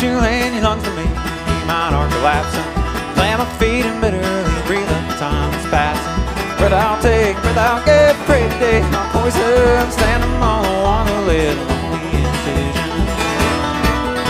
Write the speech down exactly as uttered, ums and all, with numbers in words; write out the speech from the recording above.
you lend your lungs to me, mine are collapsing. Plant my feet and bitterly breathe up the time that's passing. Breath I'll take, breath I'll give, pray today my poison. Stand among the one who lives.